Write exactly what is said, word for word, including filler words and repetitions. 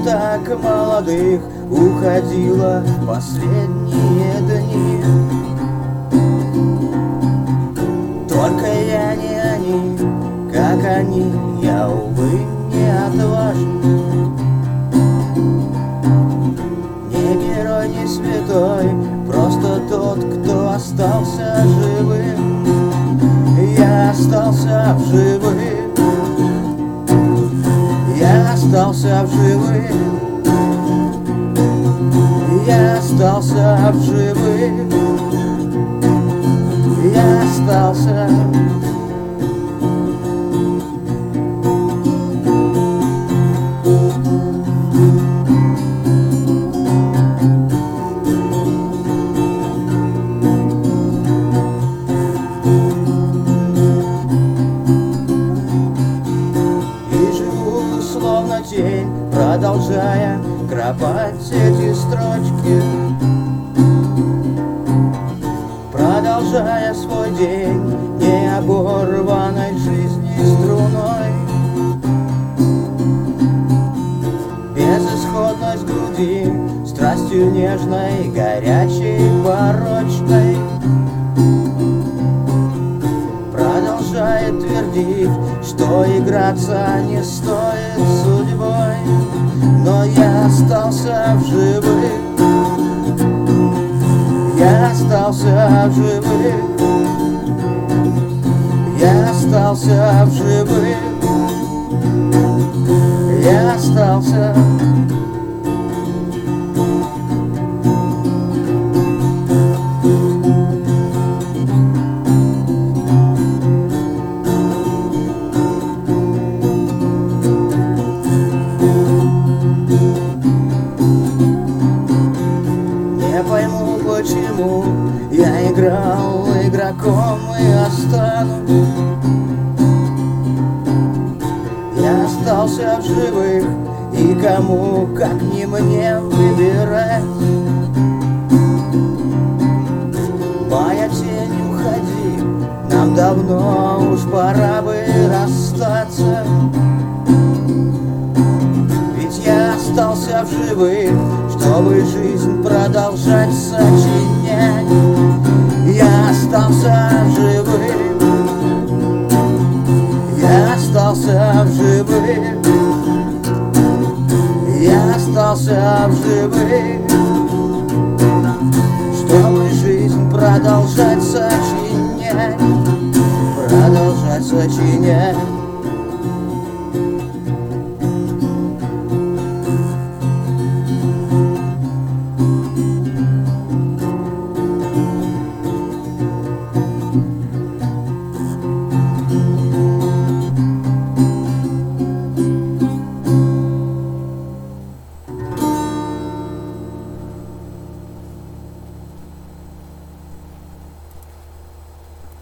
так молодых уходила в последние дни. Только я не они, как они, я, увы, не отважен. Не герой, не святой, просто тот, кто остался живым. Я остался в живых, я остался в живых, я остался в живых, я остался. Словно тень, продолжая кропать эти строчки, продолжая свой день необорванной жизни струной. Безысходность груди, страстью нежной, горячей, порочной, продолжает твердить, что играться не стоит судьбой. Но я остался в живых, я остался в живых, я остался в живых, я остался. Не пойму, почему я играл игроком и останусь. Я остался в живых, и кому, как не мне, выбирать? Моя тень, уходи, нам давно уж пора бы расстаться. Ведь я остался в живых, чтобы жизнь продолжать сочинять. Я остался в живых, я остался в живых, я остался в живых, чтобы жизнь продолжать сочинять, продолжать сочинять.